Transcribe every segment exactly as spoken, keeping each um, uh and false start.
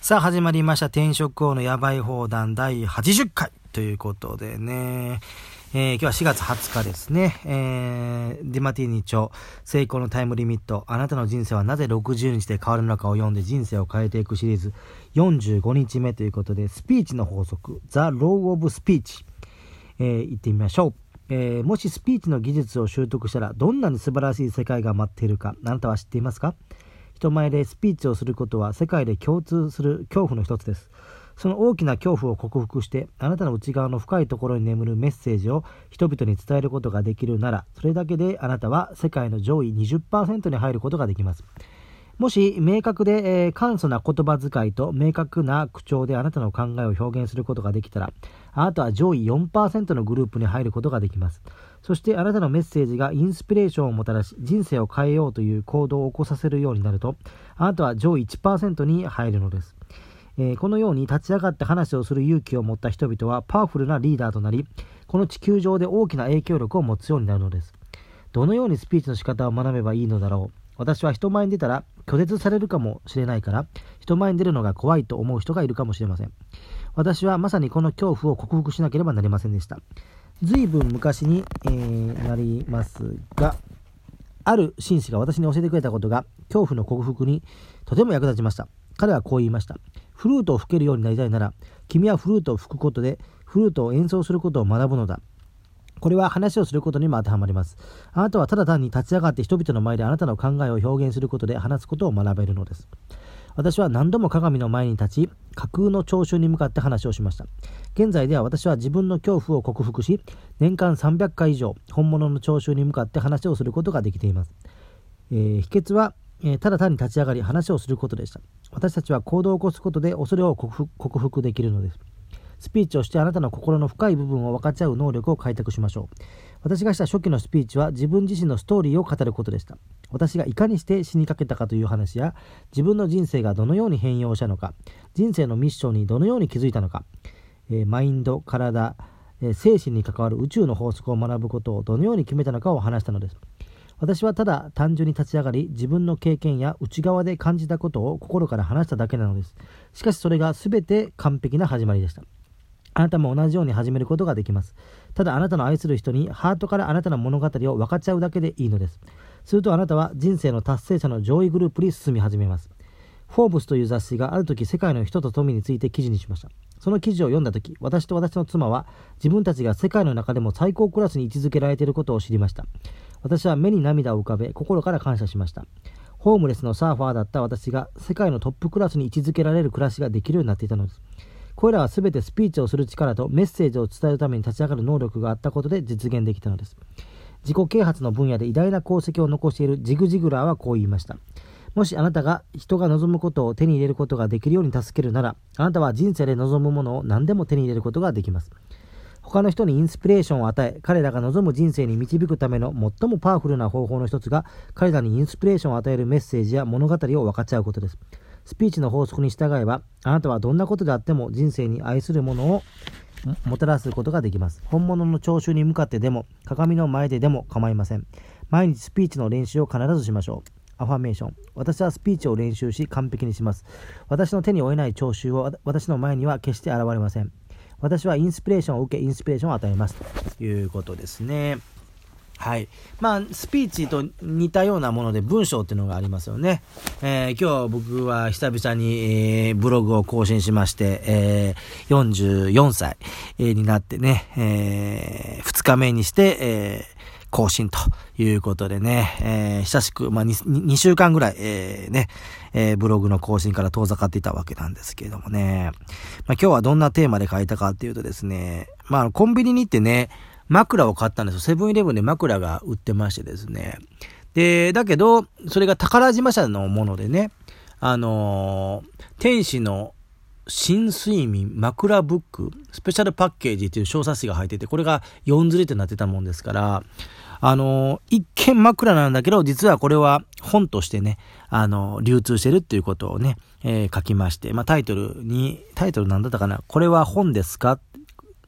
さあ始まりました転職王のやばい放談だいはちじゅっかいということでね、えー、今日はしがつはつかですね、えー、ディマティーニ著成功のタイムリミット、あなたの人生はなぜろくじゅうにちで変わるのかを読んで人生を変えていくシリーズよんじゅうごにちめということで、スピーチの法則 The Law of Speech、えー、言ってみましょう。えー、もしスピーチの技術を習得したらどんなに素晴らしい世界が待っているか、あなたは知っていますか？人前でスピーチをすることは世界で共通する恐怖の一つです。その大きな恐怖を克服してあなたの内側の深いところに眠るメッセージを人々に伝えることができるなら、それだけであなたは世界の上位 にじゅっパーセント に入ることができます。もし明確で、えー、簡素な言葉遣いと明確な口調であなたの考えを表現することができたら、あなたは上位 よんパーセント のグループに入ることができます。そしてあなたのメッセージがインスピレーションをもたらし、人生を変えようという行動を起こさせるようになると、あなたは上位 いちパーセント に入るのです。えー、このように立ち上がって話をする勇気を持った人々はパワフルなリーダーとなり、この地球上で大きな影響力を持つようになるのです。どのようにスピーチの仕方を学べばいいのだろう。私は人前に出たら拒絶されるかもしれないから、人前に出るのが怖いと思う人がいるかもしれません。私はまさにこの恐怖を克服しなければなりませんでした。ずいぶん昔に、えー、なりますが、ある紳士が私に教えてくれたことが恐怖の克服にとても役立ちました。彼はこう言いました。フルートを吹けるようになりたいなら、君はフルートを吹くことでフルートを演奏することを学ぶのだ。これは話をすることにも当てはまります。あなたはただ単に立ち上がって人々の前であなたの考えを表現することで話すことを学べるのです。私は何度も鏡の前に立ち、架空の聴衆に向かって話をしました。現在では私は自分の恐怖を克服し、年間さんびゃっかい以上本物の聴衆に向かって話をすることができています。えー、秘訣は、えー、ただ単に立ち上がり話をすることでした。私たちは行動を起こすことで恐れを克服、克服できるのです。スピーチをしてあなたの心の深い部分を分かち合う能力を開拓しましょう。私がした初期のスピーチは自分自身のストーリーを語ることでした。私がいかにして死にかけたかという話や、自分の人生がどのように変容したのか、人生のミッションにどのように気づいたのか、えー、マインド、体、えー、精神に関わる宇宙の法則を学ぶことをどのように決めたのかを話したのです。私はただ単純に立ち上がり、自分の経験や内側で感じたことを心から話しただけなのです。しかしそれが全て完璧な始まりでした。あなたも同じように始めることができます。ただあなたの愛する人にハートからあなたの物語を分かち合うだけでいいのです。するとあなたは人生の達成者の上位グループに進み始めます。フォーブスという雑誌がある時世界の人と富について記事にしました。その記事を読んだ時、私と私の妻は自分たちが世界の中でも最高クラスに位置づけられていることを知りました。私は目に涙を浮かべ心から感謝しました。ホームレスのサーファーだった私が世界のトップクラスに位置づけられる暮らしができるようになっていたのです。これらはすべてスピーチをする力とメッセージを伝えるために立ち上がる能力があったことで実現できたのです。自己啓発の分野で偉大な功績を残しているジグ・ジグラーはこう言いました。もしあなたが人が望むことを手に入れることができるように助けるなら、あなたは人生で望むものを何でも手に入れることができます。他の人にインスピレーションを与え、彼らが望む人生に導くための最もパワフルな方法の一つが、彼らにインスピレーションを与えるメッセージや物語を分かち合うことです。スピーチの法則に従えば、あなたはどんなことであっても人生に愛するものをもたらすことができます。本物の聴衆に向かってでも、鏡の前ででも構いません。毎日スピーチの練習を必ずしましょう。アファメーション。私はスピーチを練習し完璧にします。私の手に負えない聴衆を私の前には決して現れません。私はインスピレーションを受け、インスピレーションを与えます。ということですね。はい。まあ、スピーチと似たようなもので文章っていうのがありますよね。えー、今日僕は久々に、えー、ブログを更新しまして、えー、よんじゅうよんさい、えー、になってね、えー、ふつかめにして、えー、更新ということでね、えー、久しく、まあ 2, にしゅうかんぐらい、えー、ね、えー、ブログの更新から遠ざかっていたわけなんですけれどもね。まあ今日はどんなテーマで書いたかっていうとですね、まあコンビニに行ってね、枕を買ったんですよ。セブンイレブンで枕が売ってましてですね。で、だけど、それが宝島社のものでね、あのー、天使の新睡眠枕ブック、スペシャルパッケージという小冊子が入ってて、これがよんずりってなってたもんですから、あのー、一見枕なんだけど、実はこれは本としてね、あのー、流通してるっていうことをね、えー、書きまして、まあタイトルに、タイトルなんだったかな、これは本ですか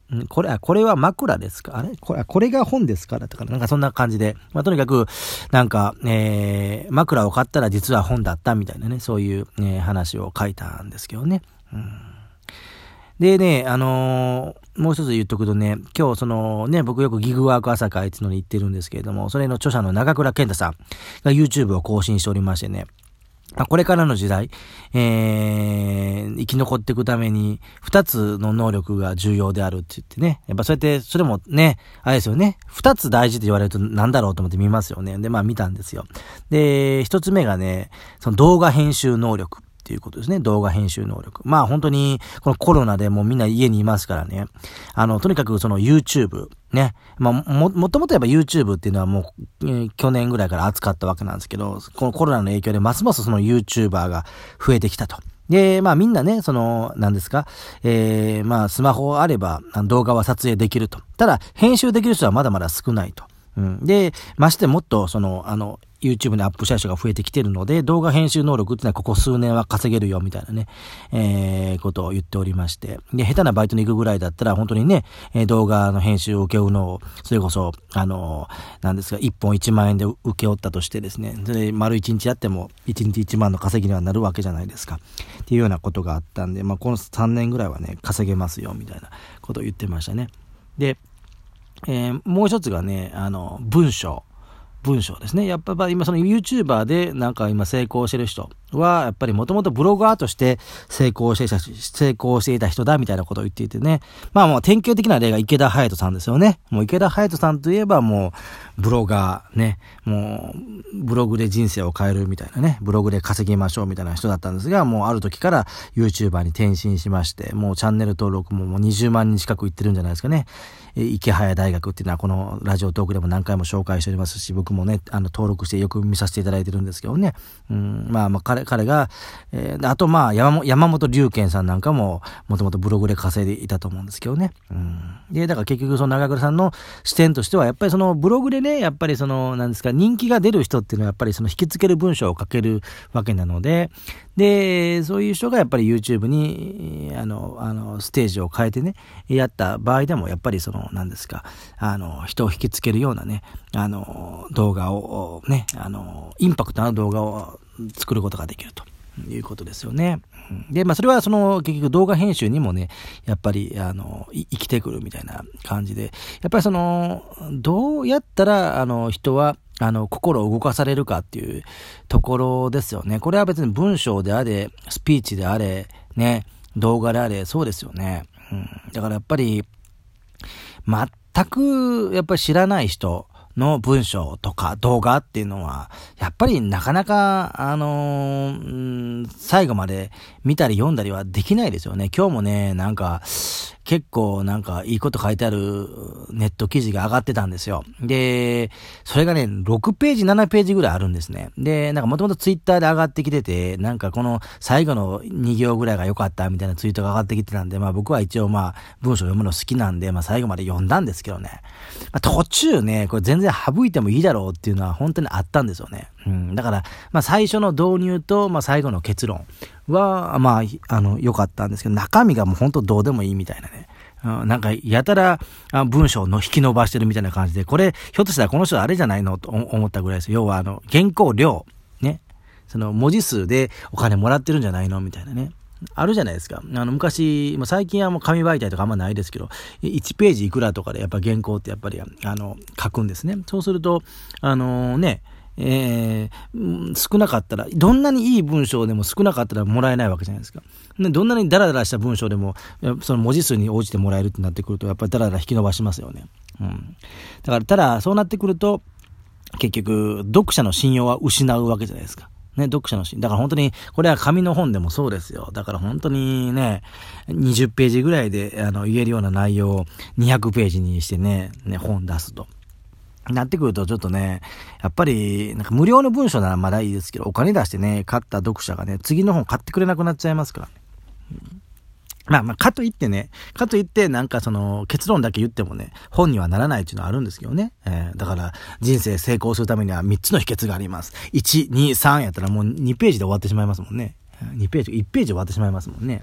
んこれ、あ、これは枕ですかあれこれ、これが本ですかだったかななんかそんな感じで。まあ、とにかく、なんか、えー、枕を買ったら実は本だったみたいなね、そういう、ね、話を書いたんですけどね。うんでね、あのー、もう一つ言っとくとね、今日そのね、僕よくギグワーク朝会っていうのに行ってるんですけれども、それの著者の長倉健太さんが YouTube を更新しておりましてね、これからの時代、えー、生き残っていくために二つの能力が重要であるって言ってね、やっぱそうやって、それもね、あれですよね、二つ大事って言われるとなんだろうと思って見ますよね。で、まあ見たんですよ。で、一つ目がね、その動画編集能力。っていうことですね。動画編集能力。まあ本当に、このコロナでもうみんな家にいますからね。あの、とにかくその YouTube、ね。まあ、も、もともとやっぱ YouTube っていうのはもう、えー、去年ぐらいから熱かったわけなんですけど、このコロナの影響でますますその YouTuber が増えてきたと。で、まあみんなね、その、何ですか、えー、まあスマホあれば動画は撮影できると。ただ、編集できる人はまだまだ少ないと。うん、で、ましてもっとその、あの、YouTube にアップした人が増えてきてるので、動画編集能力っていうのはここ数年は稼げるよみたいなね、えー、ことを言っておりまして。で、下手なバイトに行くぐらいだったら本当にね、えー、動画の編集を請け負うのを、それこそ、あのー、なんですか、一本一万円で請け負ったとしてですね、で、丸一日やっても一日一万の稼ぎにはなるわけじゃないですか。っていうようなことがあったんで、まあ、このさんねんぐらいはね、稼げますよみたいなことを言ってましたね。で、えー、もう一つがね、あの、文章。文章ですね。やっぱり今その YouTuber でなんか今成功してる人は、やっぱりもともとブロガーとして成功していた、成功していた人だみたいなことを言っていてね。まあもう典型的な例が池田隼人さんですよね。もう池田隼人さんといえばもうブロガーね。もうブログで人生を変えるみたいなね。ブログで稼ぎましょうみたいな人だったんですが、もうある時から YouTuber に転身しまして、もうチャンネル登録ももうにじゅうまんにん近くいってるんじゃないですかね。池早大学っていうのはこのラジオトークでも何回も紹介しておりますし、僕もね、あの登録してよく見させていただいてるんですけどね。うん、まあまあ彼、彼が、えー、あとまあ山、山本龍賢さんなんかももともとブログで稼いでいたと思うんですけどね。うん。で、だから結局その長倉さんの視点としては、やっぱりそのブログでね、やっぱりその、なんですか、人気が出る人っていうのはやっぱりその引きつける文章を書けるわけなので、で、そういう人がやっぱり YouTube に、あの、あの、ステージを変えてね、やった場合でもやっぱりその、なんですか、あの、人を引きつけるようなね、あの、動画をね、あの、インパクトな動画を作ることができるということですよね。で、まあそれはその結局動画編集にもね、やっぱりあの、生きてくるみたいな感じで、やっぱりその、どうやったらあの人はあの、心を動かされるかっていうところですよね。これは別に文章であれ、スピーチであれ、ね、動画であれ、そうですよね。うん、だからやっぱり、全くやっぱり知らない人の文章とか動画っていうのは、やっぱりなかなか、あのー、うん、最後まで見たり読んだりはできないですよね。今日もね、なんか、結構なんかいいこと書いてあるネット記事が上がってたんですよ。で、それがね、ろくページ、ななページぐらいあるんですね。で、なんかもともとツイッターで上がってきてて、なんかこの最後のに行ぐらいが良かったみたいなツイートが上がってきてたんで、まあ僕は一応まあ文章読むの好きなんで、まあ最後まで読んだんですけどね。まあ途中ね、これ全然省いてもいいだろうっていうのは本当にあったんですよね。うん、だから、まあ最初の導入と、まあ最後の結論は、まあ、あの、良かったんですけど、中身がもう本当どうでもいいみたいなね。うん、なんか、やたら文章の引き伸ばしてるみたいな感じで、これ、ひょっとしたらこの人あれじゃないのと思ったぐらいです。要は、あの、原稿料、ね。その、文字数でお金もらってるんじゃないのみたいなね。あるじゃないですか。あの、昔、まあ、最近はもう紙媒体とかあんまないですけど、いちページいくらとかでやっぱ原稿ってやっぱり、あの、書くんですね。そうすると、あのね、えー、少なかったら、どんなにいい文章でも少なかったらもらえないわけじゃないですか。でどんなにダラダラした文章でも、その文字数に応じてもらえるってなってくると、やっぱりダラダラ引き伸ばしますよね。うん。だから、ただ、そうなってくると、結局、読者の信用は失うわけじゃないですか。ね、読者の信用。だから本当に、これは紙の本でもそうですよ。だから本当にね、にじゅうページぐらいで、あの、言えるような内容をにひゃくページにしてね、ね、本出すと。なってくるとちょっとね、やっぱり、なんか無料の文章ならまだいいですけど、お金出してね、買った読者がね、次の本買ってくれなくなっちゃいますからね。うん、まあまあ、かといってね、かといって、なんかその、結論だけ言ってもね、本にはならないっていうのはあるんですけどね。えー、だから、人生成功するためにはみっつの秘訣があります。いち、に、さんやったらもうにページで終わってしまいますもんね。にページ、いちページ終わってしまいますもんね。うん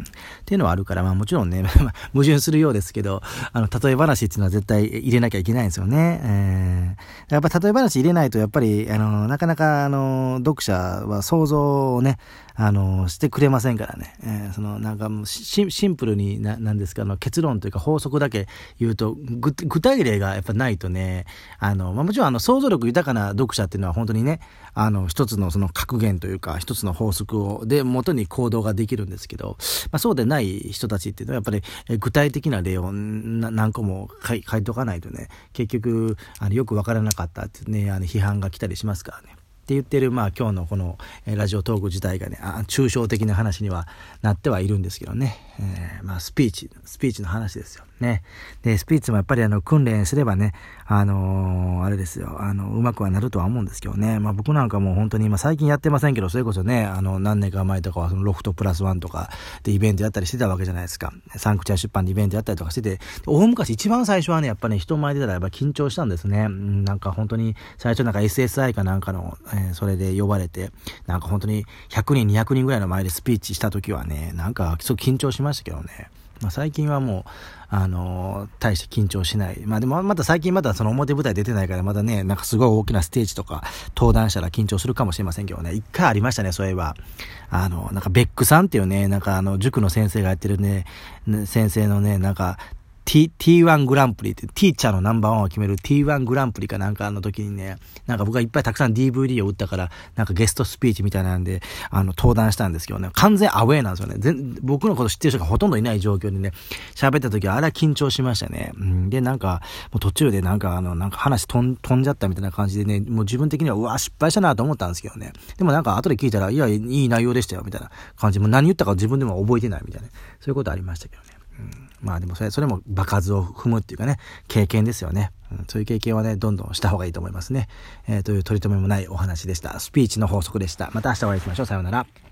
っていうのはあるから、まあもちろんね、矛盾するようですけど、あの、例え話っていうのは絶対入れなきゃいけないんですよね。えー、やっぱ例え話入れないと、やっぱり、あの、なかなか、あの、読者は想像をね、あの、してくれませんからね。えー、その、なんかもうシ、シンプルにな、なんですか、あの、結論というか法則だけ言うと、具、具体例がやっぱないとね、あの、まあもちろん、あの、想像力豊かな読者っていうのは本当にね、あの、一つのその格言というか、一つの法則を、で、元に行動ができるんですけど、まあそうでない人たちっていうのは、やっぱり、え具体的な例を何個も書い、書いとかないとね、結局、あの、よくわからなかったってね、あの、批判が来たりしますからね。って言ってる、まあ今日のこの、えー、ラジオトーク自体がね、あ抽象的な話にはなってはいるんですけどね。えー、まあスピーチ、スピーチの話ですよ。ね。で、スピーチもやっぱりあの、訓練すればね、あのー、あれですよ、あの、うまくはなるとは思うんですけどね。まあ僕なんかもう本当に今最近やってませんけど、それこそね、あの、何年か前とかはそのロフトプラスワンとかでイベントやったりしてたわけじゃないですか。サンクチュア出版でイベントやったりとかしてて、大昔一番最初はね、やっぱね、人前で出たらやっぱ緊張したんですね。うん、なんか本当に最初なんか エスエスアイ かなんかの、えー、それで呼ばれて、なんか本当にひゃくにん、にひゃくにんぐらいの前でスピーチした時はね、なんかすごく緊張しましたけどね。まあ最近はもう、あのー、大して緊張しない。まあでもまた最近まだその表舞台出てないからまだね、なんかすごい大きなステージとか登壇したら緊張するかもしれませんけどね。一回ありましたね、そういえば。あの、なんかベックさんっていうね、なんかあの、塾の先生がやってるね、先生のね、なんか、T、ティーワン グランプリって、ティーチャーのナンバーワンを決める ティーワン グランプリかなんかの時にね、なんか僕がいっぱいたくさん ディーブイディー を売ったから、なんかゲストスピーチみたいなんで、あの、登壇したんですけどね、完全アウェーなんですよね。全僕のこと知ってる人がほとんどいない状況でね、喋った時はあれは緊張しましたね。うん、で、なんか、もう途中でなんかあの、なんか話飛ん、飛んじゃったみたいな感じでね、もう自分的には、うわ、失敗したなと思ったんですけどね。でもなんか後で聞いたら、いや、いい内容でしたよ、みたいな感じ。もう何言ったか自分でも覚えてないみたいな。そういうことありましたけどね。うん、まあでもそれ、それも場数を踏むっていうかね、経験ですよね。うん、そういう経験はね、どんどんした方がいいと思いますね。えー、という取り留めもないお話でした。スピーチの法則でした。また明日お会いしましょう。さようなら。